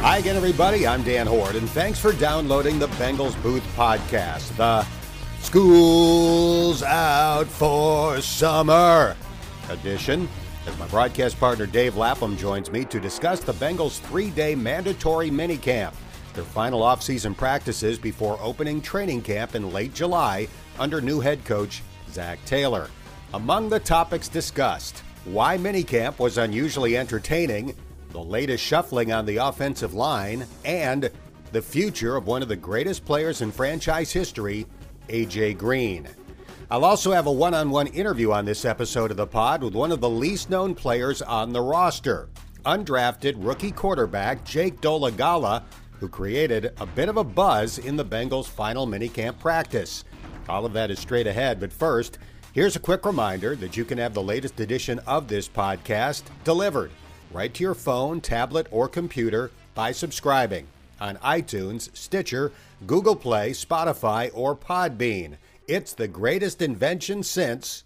Hi again, everybody. I'm Dan Horde, and thanks for downloading the Bengals Booth Podcast, the School's Out for Summer edition, as my broadcast partner Dave Lapham joins me to discuss the Bengals' 3-day mandatory minicamp, their final offseason practices before opening training camp in late July under new head coach Zac Taylor. Among the topics discussed, why minicamp was unusually entertaining, the latest shuffling on the offensive line, and the future of one of the greatest players in franchise history, A.J. Green. I'll also have a one-on-one interview on this episode of the pod with one of the least-known players on the roster, undrafted rookie quarterback Jake Dolegala, who created a bit of a buzz in the Bengals' final minicamp practice. All of that is straight ahead, but first, here's a quick reminder that you can have the latest edition of this podcast delivered right to your phone, tablet, or computer by subscribing on iTunes, Stitcher, Google Play, Spotify, or Podbean. It's the greatest invention since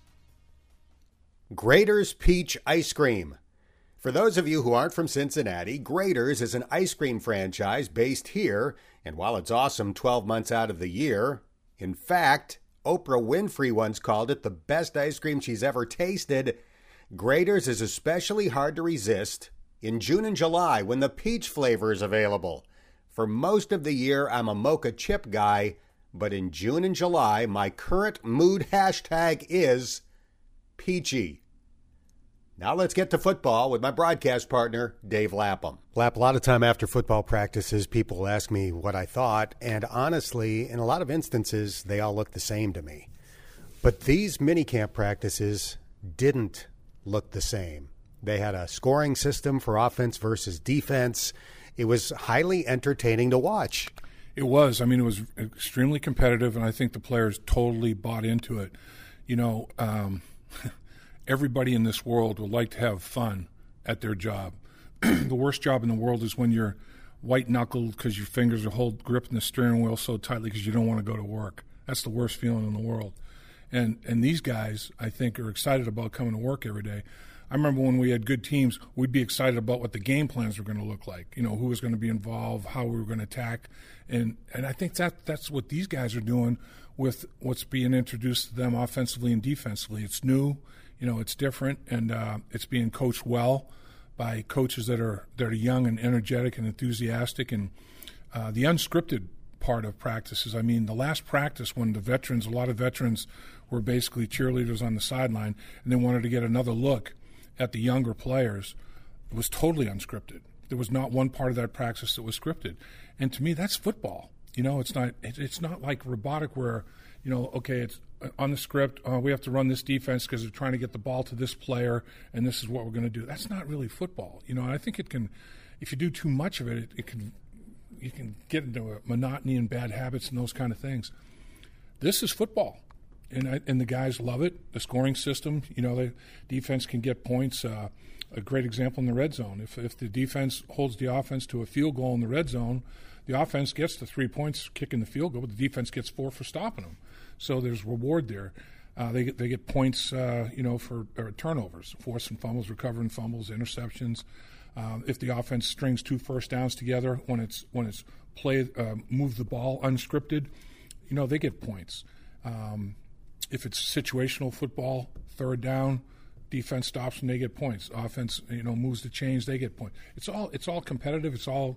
Graeter's Peach Ice Cream. For those of you who aren't from Cincinnati, Graeter's is an ice cream franchise based here, and while it's awesome 12 months out of the year, in fact, Oprah Winfrey once called it the best ice cream she's ever tasted. Graeter's is especially hard to resist in June and July when the peach flavor is available. For most of the year, I'm a mocha chip guy, but in June and July, my current mood hashtag is peachy. Now let's get to football with my broadcast partner, Dave Lapham. Lap, a lot of time after football practices, people ask me what I thought, and honestly, in a lot of instances, they all look the same to me. But these minicamp practices didn't look the same. They had a scoring system for offense versus defense. It was highly entertaining to watch. It was. I mean, it was extremely competitive, and I think the players totally bought into it. You know, everybody in this world would like to have fun at their job. The worst job in the world is when you're white-knuckled because your fingers are gripping the steering wheel so tightly because you don't want to go to work. That's the worst feeling in the world. And these guys, I think, are excited about coming to work every day. I remember when we had good teams, we'd be excited about what the game plans were going to look like, you know, who was going to be involved, how we were going to attack. And I think that's what these guys are doing with what's being introduced to them offensively and defensively. It's new, you know, it's different, and it's being coached well by coaches that are young and energetic and enthusiastic. And the unscripted part of practices, I mean, the last practice when a lot of veterans were basically cheerleaders on the sideline and they wanted to get another look at the younger players, it was totally unscripted. There was not one part of that practice that was scripted. And to me, that's football. You know, it's not like robotic where, you know, okay, it's on the script, we have to run this defense because they're trying to get the ball to this player and this is what we're going to do. That's not really football. You know, and I think it can, if you do too much of it, you can get into a monotony and bad habits and those kind of things. This is football, and the guys love it. The scoring system, you know, the defense can get points. A great example in the red zone. If the defense holds the offense to a field goal in the red zone, the offense gets the 3 points kicking the field goal, but the defense gets 4 for stopping them. So there's reward there. They get points, you know, for turnovers, forcing fumbles, recovering fumbles, interceptions. If the offense strings 2 first downs together when it's played, move the ball unscripted, you know, they get points. If it's situational football, third down, defense stops and they get points. Offense, you know, moves the chains, they get points. It's all competitive. It's all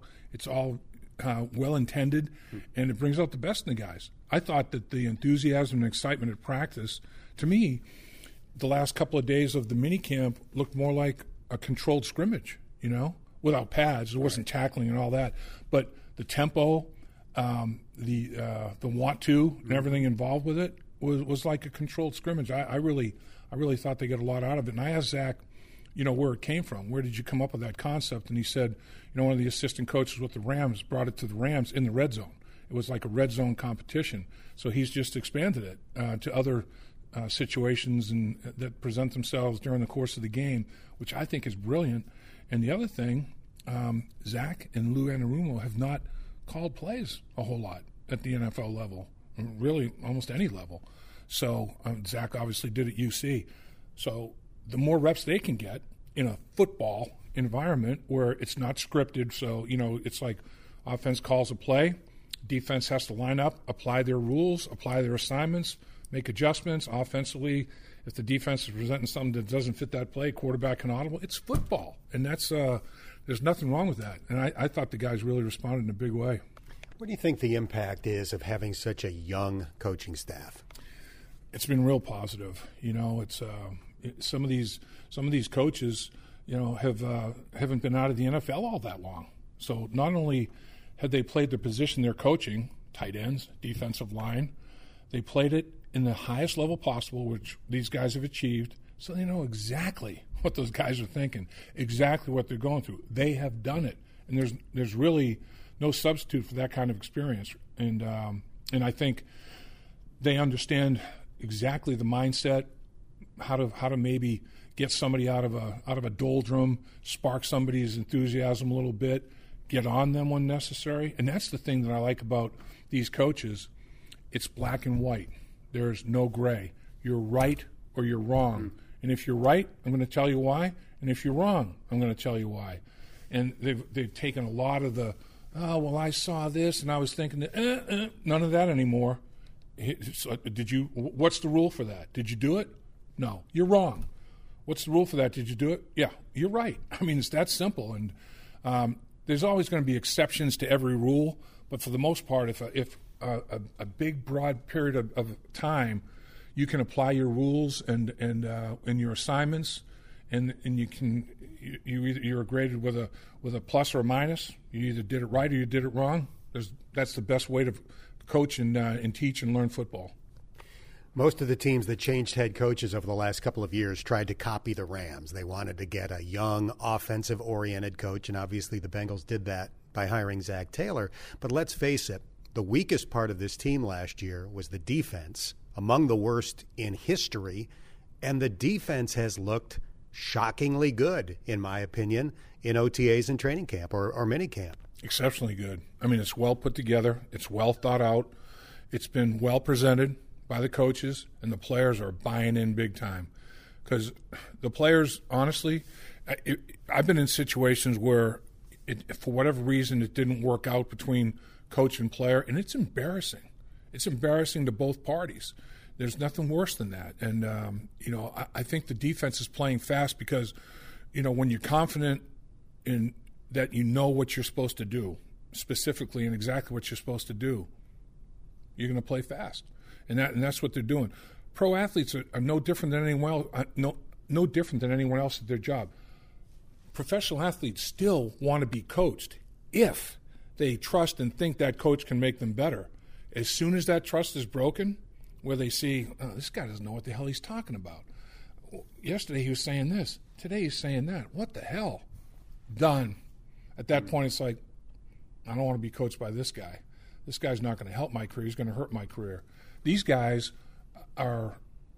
well intended, and it brings out the best in the guys. I thought that the enthusiasm and excitement at practice, to me, the last couple of days of the minicamp looked more like a controlled scrimmage. You know, without pads, there wasn't tackling and all that, but the tempo, the want to, and everything involved with it was like a controlled scrimmage. I really thought they got a lot out of it. And I asked Zac, you know, where it came from. Where did you come up with that concept? And he said, you know, one of the assistant coaches with the Rams brought it to the Rams in the red zone. It was like a red zone competition. So he's just expanded it to other situations and that present themselves during the course of the game, which I think is brilliant. And the other thing, Zac and Lou Anarumo have not called plays a whole lot at the NFL level, really almost any level. So Zac obviously did at UC. So the more reps they can get in a football environment where it's not scripted. So, it's like offense calls a play, defense has to line up, apply their rules, apply their assignments, make adjustments. Offensively, if the defense is presenting something that doesn't fit that play, quarterback can audible. It's football, and that's there's nothing wrong with that. And I thought the guys really responded in a big way. What do you think the impact is of having such a young coaching staff? It's been real positive. It's some of these coaches, haven't been out of the NFL all that long. So not only had they played the position they're coaching, tight ends, defensive line, they played it in the highest level possible, which these guys have achieved. So they know exactly what those guys are thinking, exactly what they're going through. They have done it, and there's really no substitute for that kind of experience. And I think they understand exactly the mindset, how to maybe get somebody out of a doldrum, spark somebody's enthusiasm a little bit, get on them when necessary. And that's the thing that I like about these coaches. It's black and white. There's no gray. You're right or you're wrong. And if you're right, I'm going to tell you why. And if you're wrong, I'm going to tell you why. And they've taken a lot of the, oh, well, I saw this and I was thinking that, none of that anymore. So what's the rule for that? Did you do it? No, you're wrong. What's the rule for that? Did you do it? Yeah, you're right. I mean, it's that simple. And there's always going to be exceptions to every rule. But for the most part, if a big, broad period of time, you can apply your rules and your assignments, and you're graded with a plus or a minus. You either did it right or you did it wrong. That's the best way to coach and teach and learn football. Most of the teams that changed head coaches over the last couple of years tried to copy the Rams. They wanted to get a young, offensive-oriented coach, and obviously the Bengals did that by hiring Zach Taylor. But let's face it, the weakest part of this team last year was the defense, among the worst in history, and the defense has looked shockingly good, in my opinion, in OTAs and training camp or minicamp. Exceptionally good. I mean, it's well put together. It's well thought out. It's been well presented by the coaches, and the players are buying in big time. Because the players, honestly, I've been in situations where, for whatever reason, it didn't work out between coach and player, and it's embarrassing. It's embarrassing to both parties. There's nothing worse than that. And, I think the defense is playing fast because, when you're confident in that you know what you're supposed to do, specifically and exactly what you're supposed to do, you're going to play fast. And that's what they're doing. Pro athletes are no different than anyone else. No different than anyone else at their job. Professional athletes still want to be coached if they trust and think that coach can make them better. As soon as that trust is broken, where they see, oh, this guy doesn't know what the hell he's talking about. Yesterday he was saying this. Today he's saying that. What the hell? Done. At that point, it's like, I don't want to be coached by this guy. This guy's not going to help my career. He's going to hurt my career. These guys are,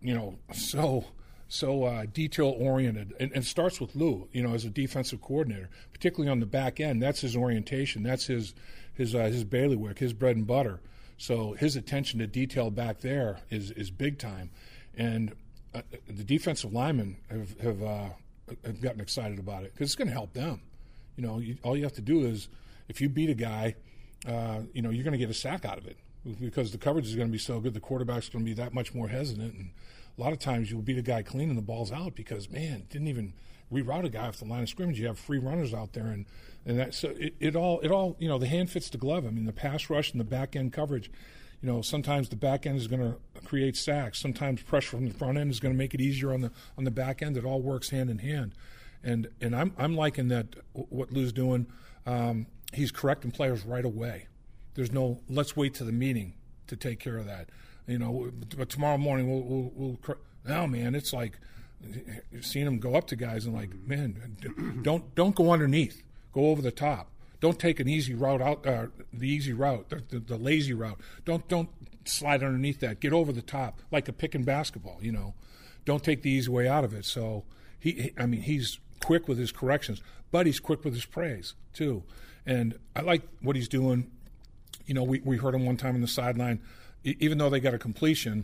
so detail-oriented. And it starts with Lou, as a defensive coordinator, particularly on the back end. That's his orientation. That's his bailiwick, his bread and butter. So his attention to detail back there is big time. And the defensive linemen have gotten excited about it because it's going to help them. All you have to do is, if you beat a guy, you're going to get a sack out of it because the coverage is going to be so good. The quarterback's going to be that much more hesitant, and a lot of times you'll beat a guy clean and the ball's out because, man, didn't even reroute a guy off the line of scrimmage. You have free runners out there, and that, so it all the hand fits the glove. I mean, the pass rush and the back end coverage. Sometimes the back end is going to create sacks. Sometimes pressure from the front end is going to make it easier on the back end. It all works hand in hand, and I'm liking that what Lou's doing. He's correcting players right away. There's no let's wait to the meeting to take care of that. But tomorrow morning we'll no, man, it's like seeing him go up to guys and like, man, don't go underneath. Go over the top. Don't take an easy route out, the easy route, the lazy route. Don't slide underneath that. Get over the top like a pick in basketball. Don't take the easy way out of it. So he's quick with his corrections, but he's quick with his praise too. And I like what he's doing. We heard him one time on the sideline. Even though they got a completion,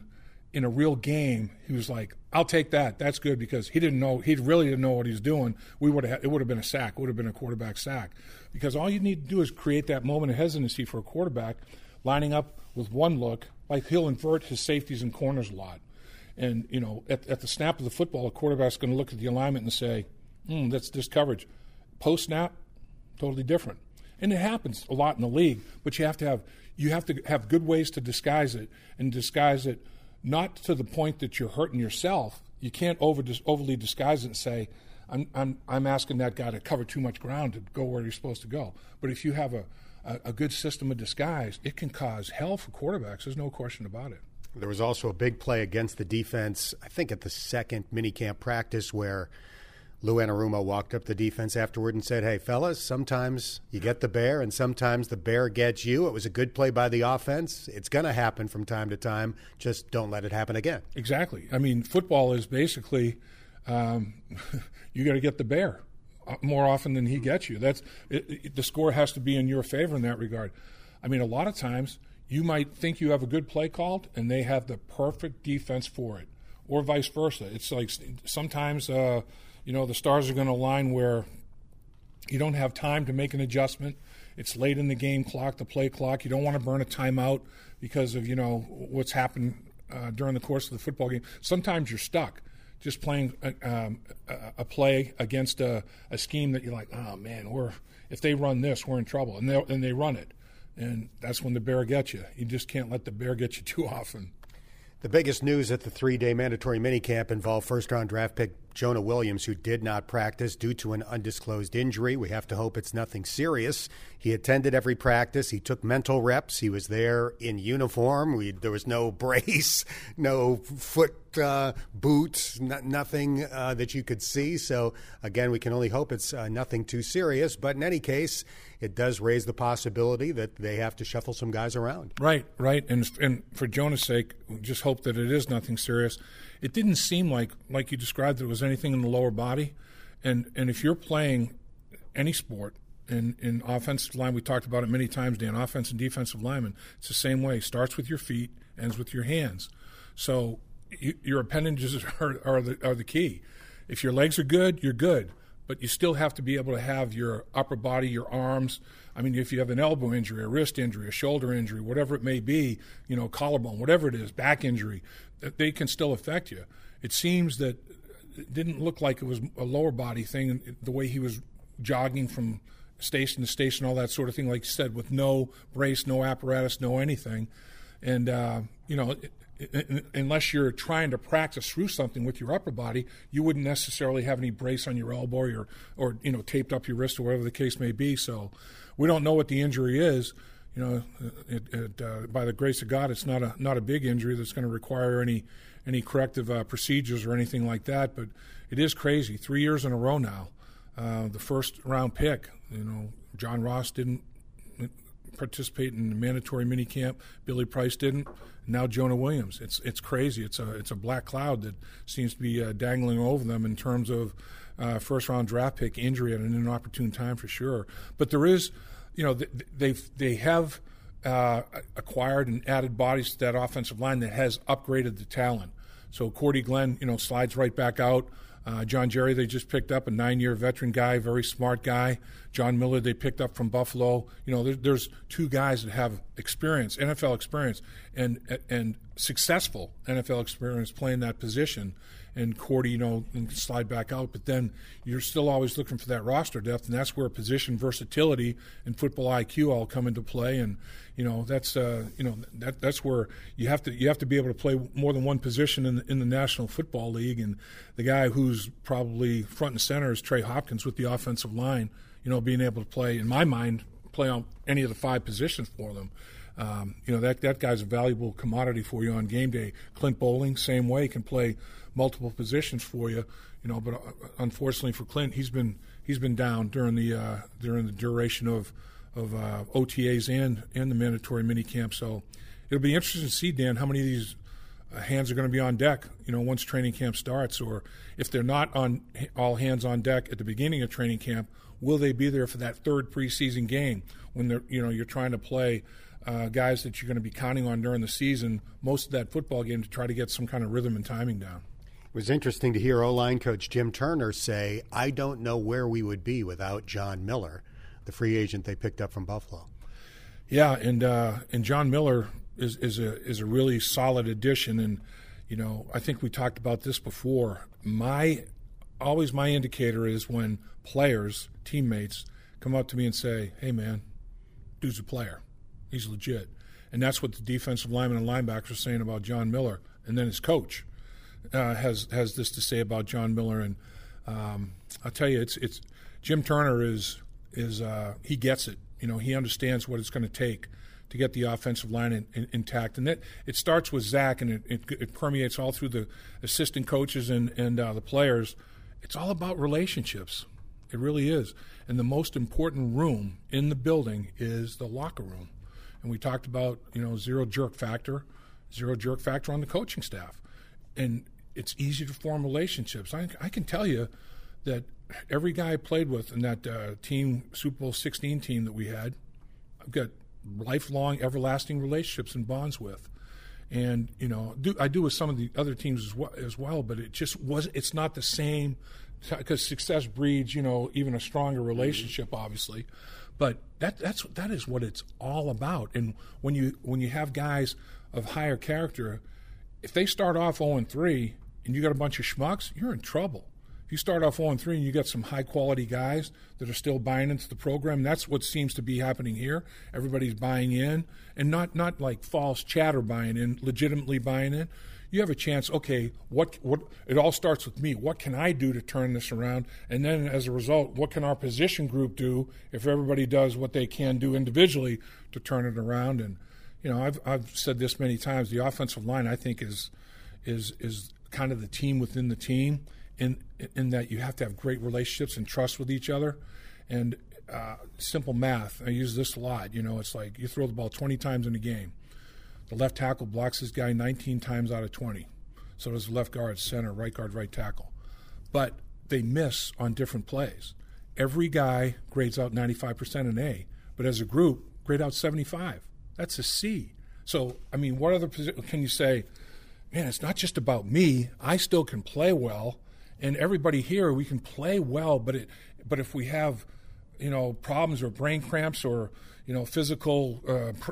in a real game, he was like, I'll take that. That's good, because he really didn't know what he was doing. It would have been a sack. It would have been a quarterback sack. Because all you need to do is create that moment of hesitancy for a quarterback, lining up with one look. Like, he'll invert his safeties and corners a lot. And, at the snap of the football, a quarterback's going to look at the alignment and say, that's this coverage. Post-snap, totally different. And it happens a lot in the league, but you have to have good ways to disguise it, and disguise it not to the point that you're hurting yourself. You can't overly disguise it and say, I'm asking that guy to cover too much ground to go where you're supposed to go. But if you have a good system of disguise, it can cause hell for quarterbacks. There's no question about it. There was also a big play against the defense, I think at the second minicamp practice, where Lou Anarumo walked up the defense afterward and said, hey, fellas, sometimes you get the bear and sometimes the bear gets you. It was a good play by the offense. It's going to happen from time to time. Just don't let it happen again. Exactly. I mean, football is basically you got to get the bear more often than he gets you. The score has to be in your favor in that regard. I mean, a lot of times you might think you have a good play called and they have the perfect defense for it, or vice versa. It's like sometimes the stars are going to align where you don't have time to make an adjustment. It's late in the game clock, the play clock. You don't want to burn a timeout because of, what's happened during the course of the football game. Sometimes you're stuck just playing a play against a scheme that you're like, oh, man, if they run this, we're in trouble. And they run it. And that's when the bear gets you. You just can't let the bear get you too often. The biggest news at the 3-day mandatory minicamp involved first-round draft pick Jonah Williams, who did not practice due to an undisclosed injury. We have to hope it's nothing serious. He attended every practice. He took mental reps. He was there in uniform. There was no brace, no foot boot, nothing that you could see. So, again, we can only hope it's nothing too serious. But in any case, it does raise the possibility that they have to shuffle some guys around. Right. And for Jonah's sake, just hope that it is nothing serious. It didn't seem like you described, there was anything in the lower body. And if you're playing any sport in offensive line, we talked about it many times, Dan, offense and defensive lineman, it's the same way. Starts with your feet, ends with your hands. So your appendages are the key. If your legs are good, you're good. But you still have to be able to have your upper body, your arms. I mean, if you have an elbow injury, a wrist injury, a shoulder injury, whatever it may be, collarbone, whatever it is, back injury, they can still affect you. It seems that it didn't look like it was a lower body thing, the way he was jogging from station to station, all that sort of thing, like you said, with no brace, no apparatus, no anything. And, unless you're trying to practice through something with your upper body, you wouldn't necessarily have any brace on your elbow or taped up your wrist or whatever the case may be. So we don't know what the injury is. By the grace of God, it's not a big injury that's going to require any corrective procedures or anything like that. But it is crazy. 3 years in a row now, the first round pick. John Ross didn't participate in the mandatory minicamp. Billy Price didn't. Now Jonah Williams. It's crazy. It's a black cloud that seems to be dangling over them in terms of first round draft pick injury at an inopportune time for sure. But there is, they have acquired and added bodies to that offensive line that has upgraded the talent. So Cordy Glenn, slides right back out. John Jerry, they just picked up, a 9-year veteran guy, very smart guy. John Miller, they picked up from Buffalo. There's two guys that have experience, NFL experience, and successful NFL experience playing that position. And Cordy, and slide back out. But then you're still always looking for that roster depth, and that's where position versatility and football IQ all come into play. And that's where you have to be able to play more than one position in the National Football League. And the guy who's probably front and center is Trey Hopkins with the offensive line. Being able to play, in my mind, play on any of the 5 positions for them. That guy's a valuable commodity for you on game day. Clint Bowling, same way, can play multiple positions for you. But unfortunately for Clint, he's been down during the duration of OTAs and the mandatory minicamp. So it'll be interesting to see, Dan, how many of these hands are going to be on deck, once training camp starts, or if they're not on all hands on deck at the beginning of training camp, will they be there for that third preseason game when they're, you're trying to play guys that you're going to be counting on during the season, most of that football game, to try to get some kind of rhythm and timing down. It was interesting to hear O-line coach Jim Turner say, I don't know where we would be without John Miller, the free agent they picked up from Buffalo. Yeah, and John Miller is a really solid addition. And, I think we talked about this before. My indicator is when players, teammates, come up to me and say, hey, man, dude's a player. He's legit. And that's what the defensive linemen and linebackers are saying about John Miller. And then his coach has this to say about John Miller. And I'll tell you, it's Jim Turner is he gets it. He understands what it's going to take to get the offensive line intact. And it starts with Zach, and it permeates all through the assistant coaches and the players. It's all about relationships. It really is. And the most important room in the building is the locker room. And we talked about, zero jerk factor on the coaching staff. And it's easy to form relationships. I can tell you that every guy I played with in that team, Super Bowl 16 team that we had, I've got lifelong, everlasting relationships and bonds with. And, I do with some of the other teams as well, but it's not the same, because success breeds, even a stronger relationship, obviously. But that is what it's all about. And when you have guys of higher character, if they start off 0-3 and you got a bunch of schmucks, you're in trouble. If you start off 0-3 and you got some high-quality guys that are still buying into the program, that's what seems to be happening here. Everybody's buying in, and not like false chatter buying in, legitimately buying in. You have a chance, okay, what it all starts with me. What can I do to turn this around? And then as a result, what can our position group do if everybody does what they can do individually to turn it around? And, I've said this many times, the offensive line, I think, is kind of the team within the team, in that you have to have great relationships and trust with each other. And simple math, I use this a lot. It's like you throw the ball 20 times in a game. The left tackle blocks this guy 19 times out of 20. So does the left guard, center, right guard, right tackle. But they miss on different plays. Every guy grades out 95% an A, but as a group, grade out 75. That's a C. So, what other position can you say, man, it's not just about me. I still can play well, and everybody here, we can play well, but if we have, problems or brain cramps or, physical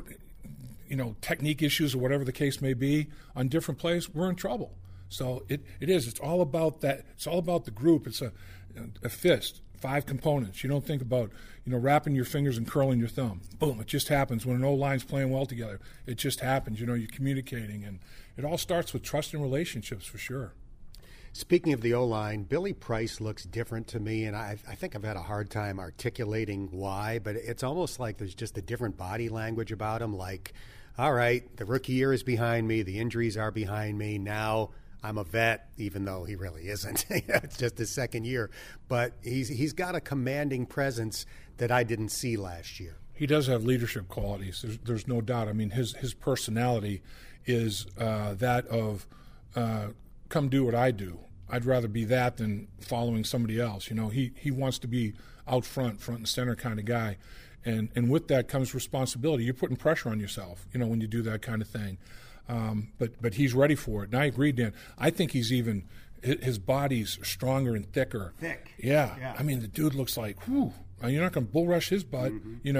technique issues or whatever the case may be on different plays, we're in trouble. So it is. It's all about that. It's all about the group. It's a fist, 5 components. You don't think about, wrapping your fingers and curling your thumb. Boom, it just happens. When an O-line's playing well together, it just happens. You're communicating. And it all starts with trust and relationships, for sure. Speaking of the O-line, Billy Price looks different to me, and I think I've had a hard time articulating why, but it's almost like there's just a different body language about him, like, all right, the rookie year is behind me, the injuries are behind me, now I'm a vet, even though he really isn't. It's just his second year. But he's got a commanding presence that I didn't see last year. He does have leadership qualities. There's no doubt. His personality is that of come do what I do. I'd rather be that than following somebody else. He wants to be out front and center kind of guy. And with that comes responsibility. You're putting pressure on yourself, when you do that kind of thing. But he's ready for it. And I agree, Dan. I think his body's stronger and thicker. Thick. Yeah. The dude looks like, whew. You're not going to bull rush his butt,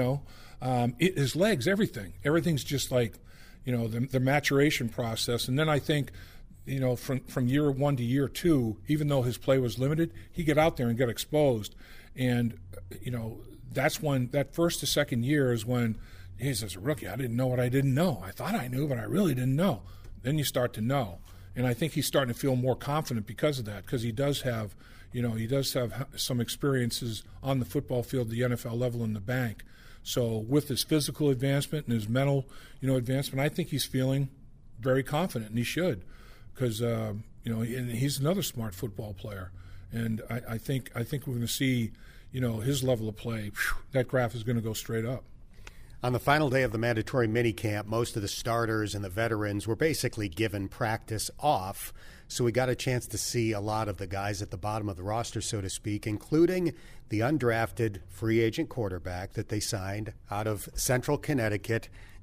his legs, everything. Everything's just like, the maturation process. And then I think, from year 1 to year 2, even though his play was limited, he got out there and got exposed. And, that's when that first to second year is when he's as a rookie, I didn't know what I didn't know. I thought I knew, but I really didn't know. Then you start to know. And I think he's starting to feel more confident because of that, because he does have some experiences on the football field, the NFL level, in the bank. So with his physical advancement and his mental, advancement, I think he's feeling very confident, and he should, because, and he's another smart football player. And I think we're going to see, his level of play, that graph is going to go straight up. On the final day of the mandatory minicamp, most of the starters and the veterans were basically given practice off, so we got a chance to see a lot of the guys at the bottom of the roster, so to speak, including the undrafted free agent quarterback that they signed out of Central Connecticut,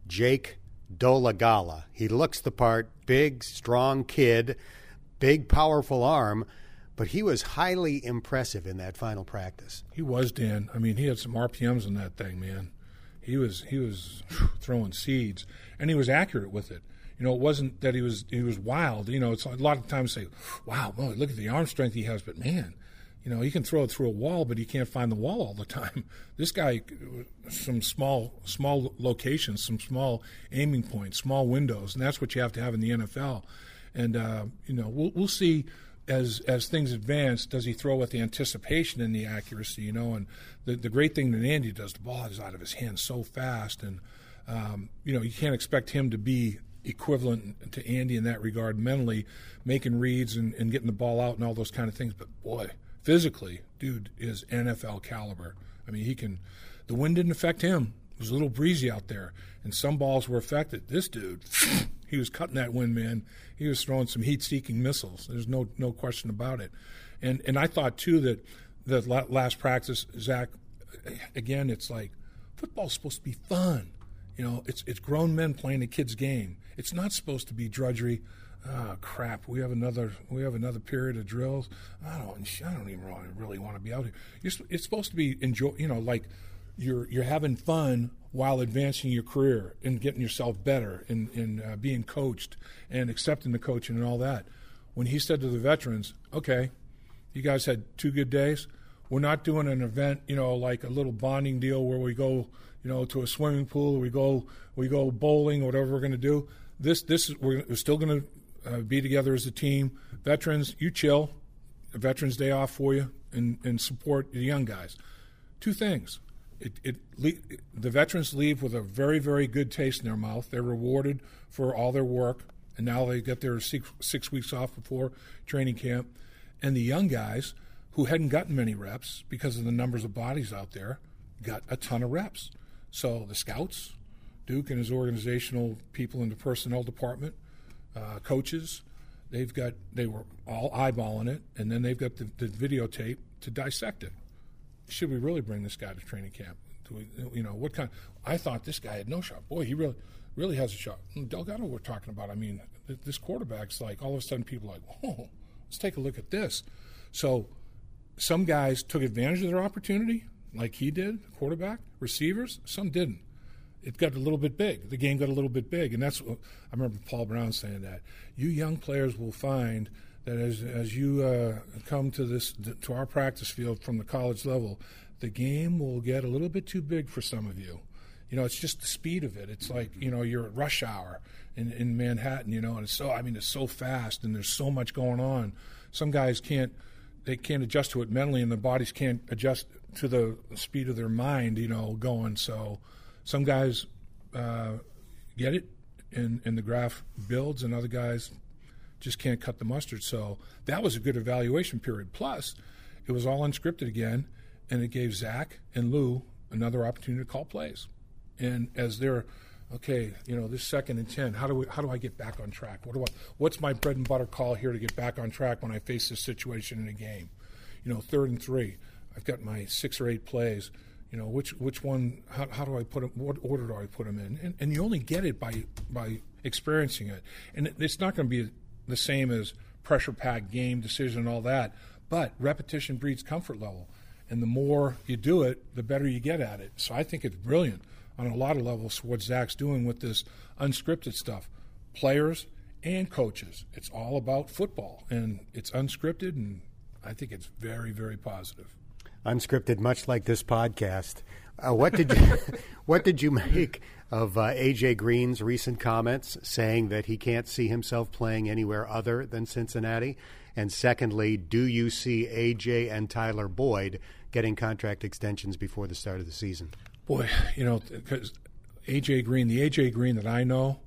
Jake Dolegala. He looks the part, big, strong kid, big, powerful arm, but he was highly impressive in that final practice. He was, Dan. I mean, he had some RPMs in that thing, man. He was throwing seeds, and he was accurate with it. You know, it wasn't that he was wild. You know, it's a lot of times say, wow, well, look at the arm strength he has, but man, you know, he can throw it through a wall, but he can't find the wall all the time. This guy, some small locations, some small aiming points, small windows, and that's what you have to have in the NFL. And you know, we'll see as things advance. Does he throw with the anticipation and the accuracy? You know, and the great thing that Andy does, the ball is out of his hands so fast, and you know, you can't expect him to be equivalent to Andy in that regard, mentally making reads and getting the ball out and all those kind of things. But boy, physically, dude is NFL caliber. I mean, the wind didn't affect him. It was a little breezy out there, and some balls were affected. This dude, he was cutting that wind, man. He was throwing some heat-seeking missiles. There's no question about it. And I thought, too, that the last practice, Zach, again, it's like football's supposed to be fun. You know, it's grown men playing a kid's game. It's not supposed to be drudgery. Oh, crap, we have another period of drills. I don't even really want to be out here. It's supposed to be enjoy. You know, like you're having fun while advancing your career and getting yourself better and being coached and accepting the coaching and all that. When he said to the veterans, okay, you guys had 2 good days. We're not doing an event, you know, like a little bonding deal where we go, you know, to a swimming pool, or we go bowling, or whatever we're going to do. We're still going to be together as a team. Veterans, you chill. A Veterans Day off for you, and support the young guys. 2 things. The veterans leave with a very, very good taste in their mouth. They're rewarded for all their work, and now they get their 6 weeks off before training camp. And the young guys, who hadn't gotten many reps because of the numbers of bodies out there, got a ton of reps. So the scouts, Duke and his organizational people in the personnel department, coaches, they were all eyeballing it, and then they've got the videotape to dissect it. Should we really bring this guy to training camp? You know, what kind? I thought this guy had no shot. Boy, he really has a shot. Delgado we're talking about. I mean, this quarterback's like, all of a sudden people are like, whoa, let's take a look at this. So some guys took advantage of their opportunity, like he did, quarterback, receivers. Some didn't. It got a little bit big. The game got a little bit big, and that's what I remember Paul Brown saying that. You young players will find that as you come to our practice field from the college level, the game will get a little bit too big for some of you. You know, it's just the speed of it. It's like, you know, you're at rush hour in Manhattan, you know, and it's so fast, and there's so much going on. Some guys can't adjust to it mentally, and their bodies can't adjust to the speed of their mind, you know, going. So some guys get it, and the graph builds, and other guys just can't cut the mustard. So that was a good evaluation period. Plus, it was all unscripted again, and it gave Zach and Lou another opportunity to call plays. And as they're, okay, you know, this 2nd and 10, how do I get back on track? What's my bread and butter call here to get back on track when I face this situation in a game? You know, 3rd and 3, I've got my 6 or 8 plays. You know, which one? How do I put them? What order do I put them in? And you only get it by experiencing it. And it's not going to be the same as pressure-packed game decision and all that. But repetition breeds comfort level, and the more you do it, the better you get at it. So I think it's brilliant on a lot of levels what Zach's doing with this unscripted stuff. Players and coaches, it's all about football, and it's unscripted, and I think it's very, very positive. Unscripted, much like this podcast. What did you make of AJ Green's recent comments saying that he can't see himself playing anywhere other than Cincinnati? And secondly, do you see AJ and Tyler Boyd getting contract extensions before the start of the season? Boy, you know, because the AJ Green that I know,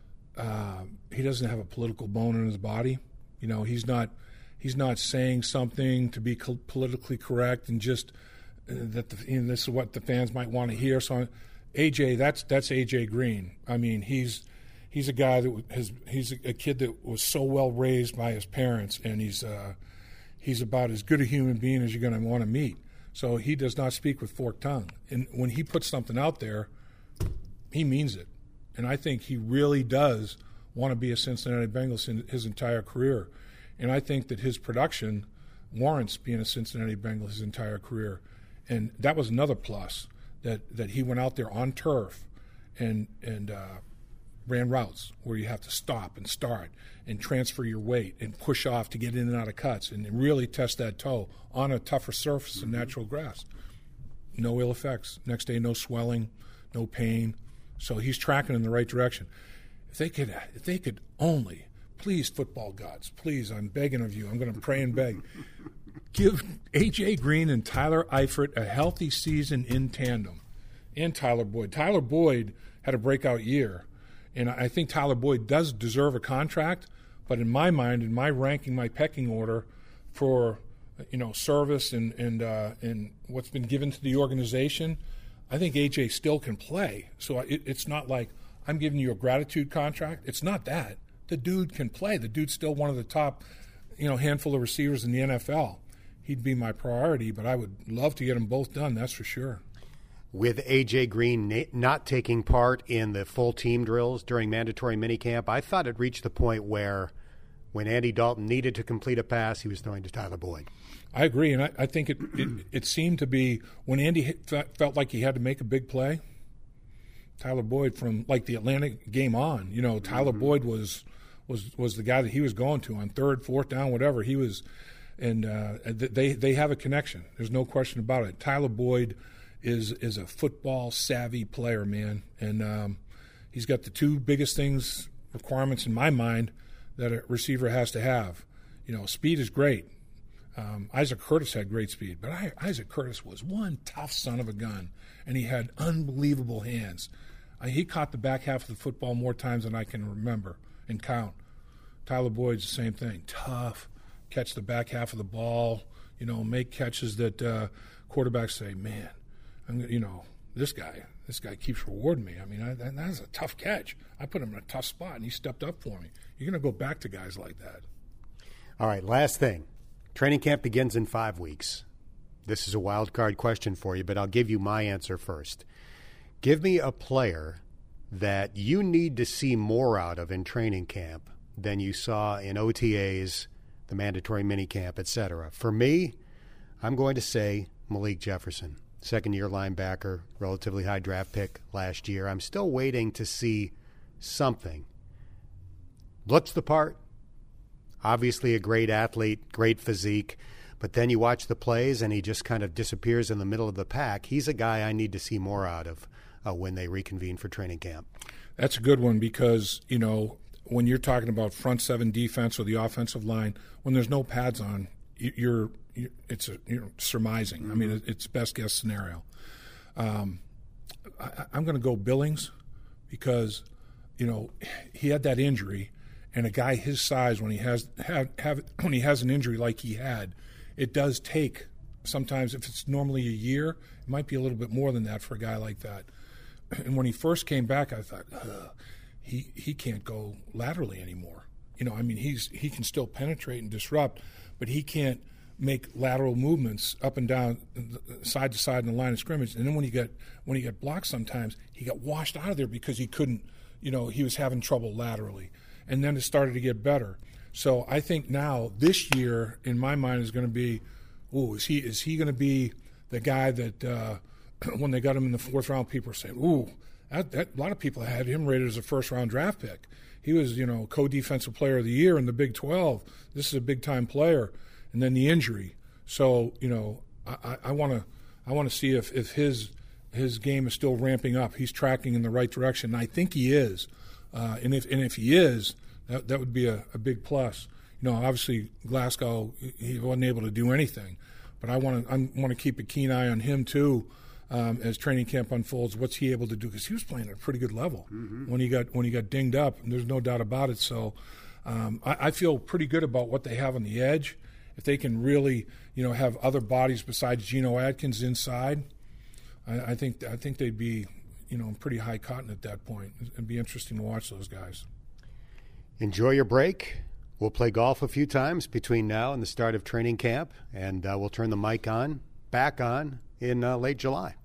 he doesn't have a political bone in his body. You know, he's not saying something to be politically correct and just that this is what the fans might want to hear. So AJ, that's AJ Green. I mean, he's a guy he's a kid that was so well raised by his parents, and he's about as good a human being as you're going to want to meet. So he does not speak with forked tongue. And when he puts something out there, he means it. And I think he really does want to be a Cincinnati Bengals in his entire career. And I think that his production warrants being a Cincinnati Bengal his entire career. And that was another plus, that he went out there on turf and ran routes where you have to stop and start and transfer your weight and push off to get in and out of cuts and really test that toe on a tougher surface than natural grass. No ill effects. Next day, no swelling, no pain. So he's tracking in the right direction. If they could only, please, football gods, please, I'm begging of you, I'm going to pray and beg, give A.J. Green and Tyler Eifert a healthy season in tandem, and Tyler Boyd. Tyler Boyd had a breakout year, and I think Tyler Boyd does deserve a contract, but in my mind, in my ranking, my pecking order for service and what's been given to the organization, I think A.J. still can play. So it's not like I'm giving you a gratitude contract. It's not that. The dude can play. The dude's still one of the top, handful of receivers in the NFL. He'd be my priority, but I would love to get them both done, that's for sure. With A.J. Green not taking part in the full team drills during mandatory minicamp, I thought it reached the point where when Andy Dalton needed to complete a pass, he was throwing to Tyler Boyd. I agree, and I think it seemed to be when Andy felt like he had to make a big play, Tyler Boyd from like the Atlanta game on, Tyler Boyd was the guy that he was going to on third, fourth down, whatever he was, and they have a connection. There's no question about it. Tyler Boyd is a football savvy player, man, and he's got the two biggest requirements in my mind that a receiver has to have. Speed is great. Isaac Curtis had great speed, but Isaac Curtis was one tough son of a gun, and he had unbelievable hands. He caught the back half of the football more times than I can remember and count. Tyler Boyd's the same thing. Tough, catch the back half of the ball, make catches that quarterbacks say, man, this guy keeps rewarding me. I mean, that's a tough catch. I put him in a tough spot, and he stepped up for me. You're going to go back to guys like that. All right, last thing. Training camp begins in 5 weeks. This is a wild card question for you, but I'll give you my answer first. Give me a player that you need to see more out of in training camp than you saw in OTAs, the mandatory minicamp, etc. For me, I'm going to say Malik Jefferson, second-year linebacker, relatively high draft pick last year. I'm still waiting to see something. Looks the part. Obviously a great athlete, great physique, but then you watch the plays and he just kind of disappears in the middle of the pack. He's a guy I need to see more out of when they reconvene for training camp. That's a good one because, when you're talking about front seven defense or the offensive line, when there's no pads on, you're surmising. Mm-hmm. I mean, it's best guess scenario. I'm going to go Billings because, he had that injury. And a guy his size, when he has when he has an injury like he had, it does take sometimes. If it's normally a year, it might be a little bit more than that for a guy like that. And when he first came back, I thought he can't go laterally anymore. He can still penetrate and disrupt, but he can't make lateral movements up and down, side to side in the line of scrimmage. And then when he got blocked, sometimes he got washed out of there because he couldn't. He was having trouble laterally. And then it started to get better. So I think now this year, in my mind, is going to be, is he going to be the guy that when they got him in the fourth round, people are saying, a lot of people had him rated as a first round draft pick. He was, co-defensive player of the year in the Big 12. This is a big time player, and then the injury. So I want to see if his game is still ramping up. He's tracking in the right direction. And I think he is. And if he is, that would be a big plus. Obviously Glasgow, he wasn't able to do anything, but I want to keep a keen eye on him too as training camp unfolds. What's he able to do? Because he was playing at a pretty good level when he got dinged up, and there's no doubt about it. So I feel pretty good about what they have on the edge. If they can really have other bodies besides Geno Atkins inside, I think they'd be pretty high cotton at that point. It'd be interesting to watch those guys. Enjoy your break. We'll play golf a few times between now and the start of training camp, and we'll turn the mic back on in late July.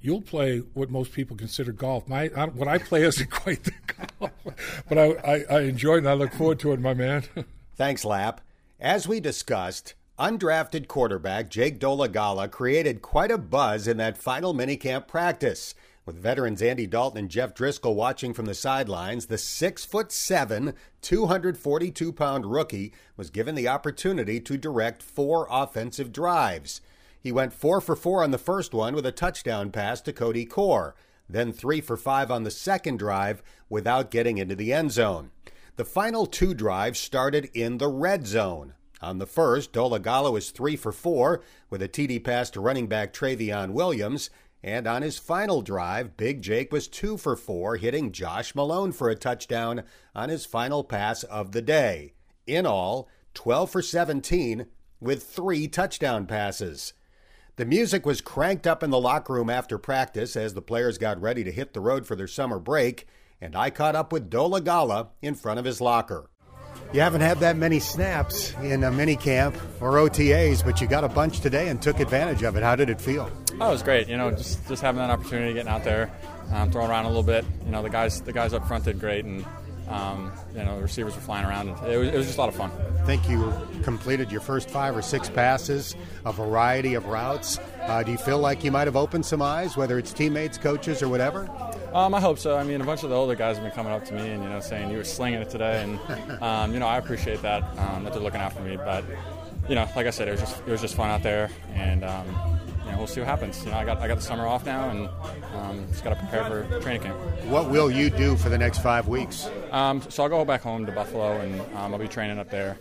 you'll play what most people consider golf. What I play isn't quite the golf, but I enjoy it, and I look forward to it, my man. Thanks, Lap. As we discussed, undrafted quarterback Jake Dolegala created quite a buzz in that final minicamp practice. With veterans Andy Dalton and Jeff Driscoll watching from the sidelines, the 6'7", 242-pound rookie was given the opportunity to direct 4 offensive drives. He went 4 for 4 on the first one with a touchdown pass to Cody Core, then 3 for 5 on the second drive without getting into the end zone. The final 2 drives started in the red zone. On the first, Dolegala was 3 for 4 with a TD pass to running back Travion Williams, and on his final drive, Big Jake was 2 for 4, hitting Josh Malone for a touchdown on his final pass of the day. In all, 12 for 17 with 3 touchdown passes. The music was cranked up in the locker room after practice as the players got ready to hit the road for their summer break, and I caught up with Dolegala in front of his locker. You haven't had that many snaps in a minicamp or OTAs, but you got a bunch today and took advantage of it. How did it feel? Oh, it was great. Just having that opportunity, getting out there, throwing around a little bit. The guys up front did great, and the receivers were flying around. It was just a lot of fun. I think you completed your first 5 or 6 passes, a variety of routes. Do you feel like you might have opened some eyes, whether it's teammates, coaches, or whatever? I hope so. I mean, a bunch of the older guys have been coming up to me and, saying you were slinging it today. And, I appreciate that they're looking out for me. But, like I said, it was just fun out there. And, we'll see what happens. I got the summer off now and just got to prepare for training camp. What will you do for the next 5 weeks? So I'll go back home to Buffalo and I'll be training up there.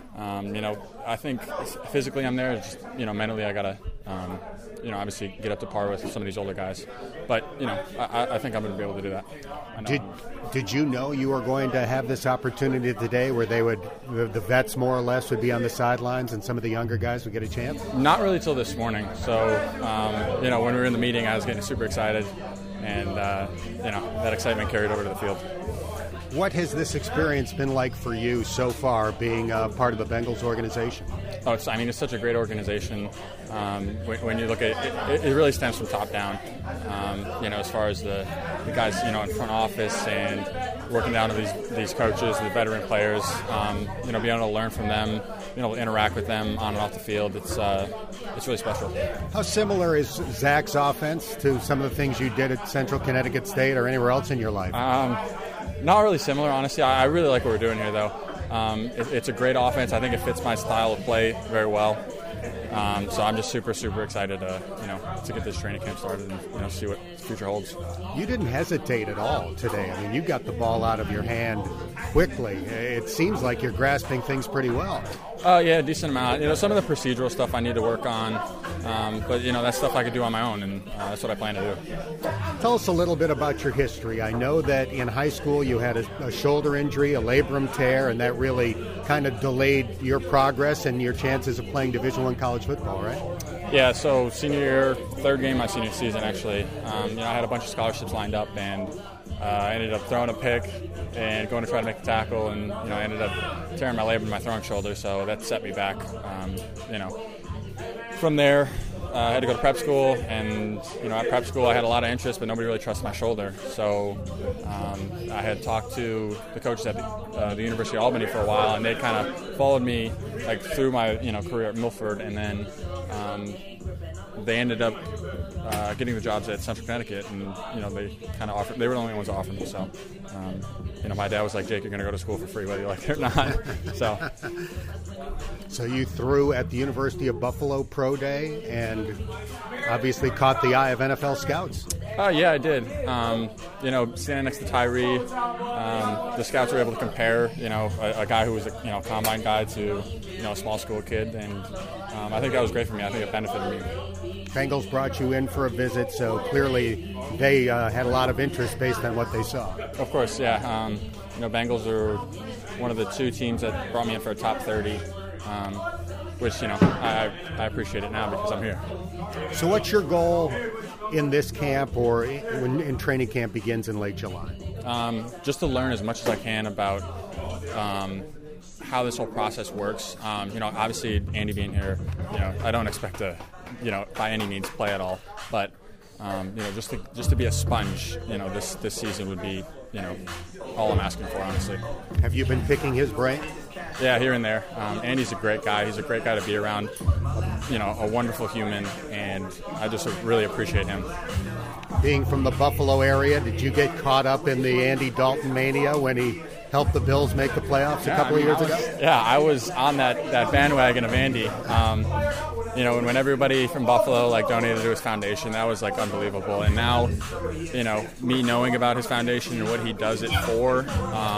I think physically I'm there. Just, mentally I got to, obviously get up to par with some of these older guys. But, I think I'm going to be able to do that. Did you know you were going to have this opportunity today where the vets more or less would be on the sidelines and some of the younger guys would get a chance? Not really till this morning. So, when we were in the meeting, I was getting super excited. And, that excitement carried over to the field. What has this experience been like for you so far, being part of the Bengals organization? Oh, it's such a great organization. When you look at it, it really stems from top down. As far as the guys, in front office and working down to these coaches, the veteran players, being able to learn from them, interact with them on and off the field. It's really special. How similar is Zach's offense to some of the things you did at Central Connecticut State or anywhere else in your life? Not really similar, honestly. I really like what we're doing here, though. It's a great offense. I think it fits my style of play very well. So I'm just super, super excited to get this training camp started and see what the future holds. You didn't hesitate at all today. I mean, you got the ball out of your hand quickly. It seems like you're grasping things pretty well. Yeah, a decent amount. Some of the procedural stuff I need to work on, but that's stuff I could do on my own, and that's what I plan to do. Tell us a little bit about your history. I know that in high school you had a shoulder injury, a labrum tear, and that really kind of delayed your progress and your chances of playing Division I college football, right? Yeah, so senior year, third game my senior season, actually. I had a bunch of scholarships lined up, and I ended up throwing a pick and going to try to make the tackle, and I ended up tearing my labrum in my throwing shoulder, so that set me back. From there, I had to go to prep school, and at prep school I had a lot of interest, but nobody really trusted my shoulder. So I had talked to the coaches at the University of Albany for a while, and they kind of followed me through my career at Milford, and then they ended up getting the jobs at Central Connecticut, and they kind of offered. They were the only ones that offered me. So my dad was like, "Jake, you're going to go to school for free, whether you like it or not." So you threw at the University of Buffalo Pro Day, and obviously caught the eye of NFL scouts. Yeah, I did. Standing next to Tyree, the scouts were able to compare, a guy who was a combine guy to, a small school kid, and I think that was great for me. I think it benefited me. Bengals brought you in for a visit, so clearly they had a lot of interest based on what they saw. Of course, yeah. Bengals are one of the 2 teams that brought me in for a top 30. Which, I appreciate it now because I'm here. So what's your goal in this camp or when training camp begins in late July? Just to learn as much as I can about how this whole process works. Obviously Andy being here, I don't expect to, by any means play at all. But, just to be a sponge, this season would be, all I'm asking for, honestly. Have you been picking his brain? Yeah, here and there. Andy's a great guy. He's a great guy to be around, a wonderful human, and I just really appreciate him. Being from the Buffalo area, did you get caught up in the Andy Dalton mania when he helped the Bills make the playoffs a couple of years ago? Yeah, I was on that bandwagon of Andy. And when everybody from Buffalo donated to his foundation, that was unbelievable. And now, me knowing about his foundation and what he does it for,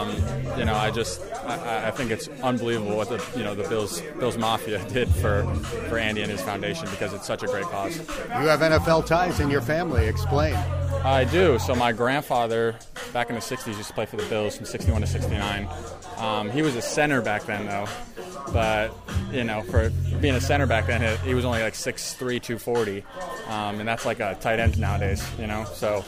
I think it's unbelievable what the Bills Mafia did for Andy and his foundation, because it's such a great cause. You have NFL ties in your family. Explain. I do. So my grandfather, back in the 60s, used to play for the Bills from 61 to 69. He was a center back then, though. But, for being a center back then, he was only 6'3", 240. And that's like a tight end nowadays, So,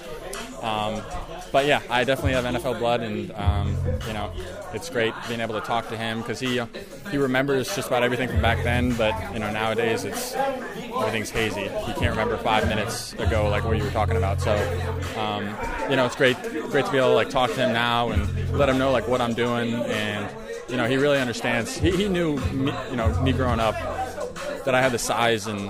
but yeah, I definitely have NFL blood, and, it's great being able to talk to him, because he remembers just about everything from back then. But, nowadays everything's hazy. He can't remember 5 minutes ago, what you were talking about. So, it's great to be able to talk to him now and let him know what I'm doing. And, he really understands. He knew me growing up, that I had the size, and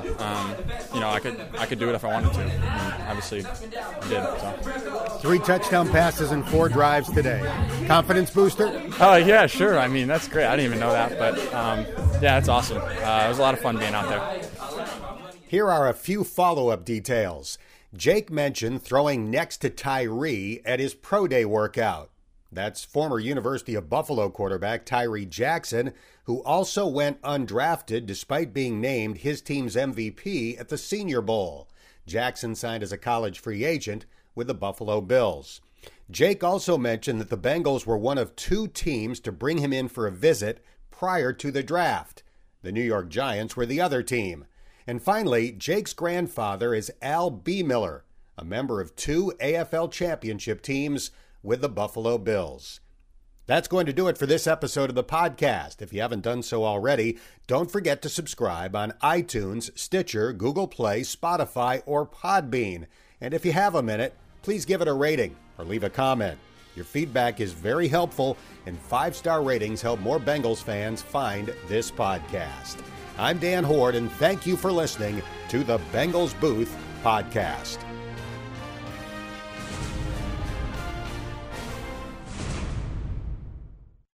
I could do it if I wanted to. And obviously, I did. So. 3 touchdown passes and 4 drives today. Confidence booster? Oh yeah, sure. I mean, that's great. I didn't even know that, but yeah, it's awesome. It was a lot of fun being out there. Here are a few follow-up details. Jake mentioned throwing next to Tyree at his pro day workout. That's former University of Buffalo quarterback Tyree Jackson, who also went undrafted despite being named his team's MVP at the Senior Bowl. Jackson signed as a college free agent with the Buffalo Bills. Jake also mentioned that the Bengals were one of 2 teams to bring him in for a visit prior to the draft. The New York Giants were the other team. And finally, Jake's grandfather is Al B. Miller, a member of 2 AFL championship teams with the Buffalo Bills. That's going to do it for this episode of the podcast. If you haven't done so already, don't forget to subscribe on iTunes, Stitcher, Google Play, Spotify, or Podbean. And if you have a minute, please give it a rating or leave a comment. Your feedback is very helpful, and 5-star ratings help more Bengals fans find this podcast. I'm Dan Hoard, and thank you for listening to the Bengals Booth Podcast.